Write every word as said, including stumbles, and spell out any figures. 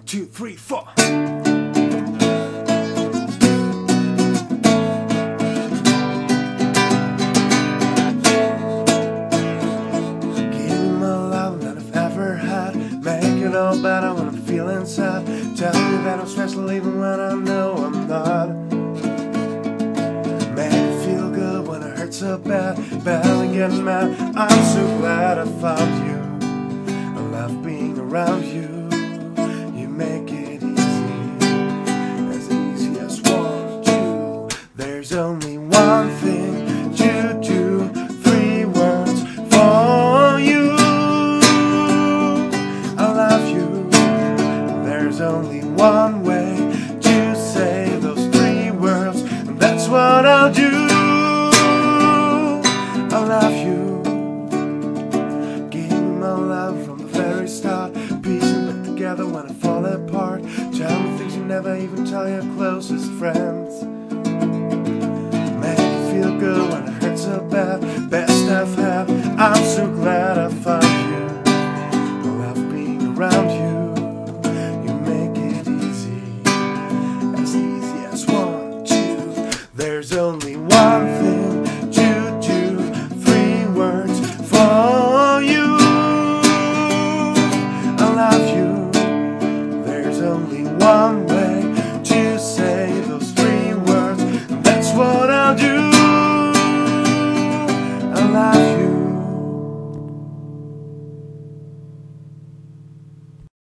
two, three, four. Make it all better when I'm feeling sad. Tell me that I'm special even when I know I'm not. Make it feel good when it hurts so bad. Barely getting mad. I'm so glad I found you. I love being around you. You make it easy, as easy as one, two. There's only one thing to do. Three words for you. There's only one way to say those three words, and that's what I'll do. I love you. Give me my love from the very start. Piecing back together when I fall apart. Tell me things you never even tell your closest friends. Make you feel good when it hurts so bad. Best I've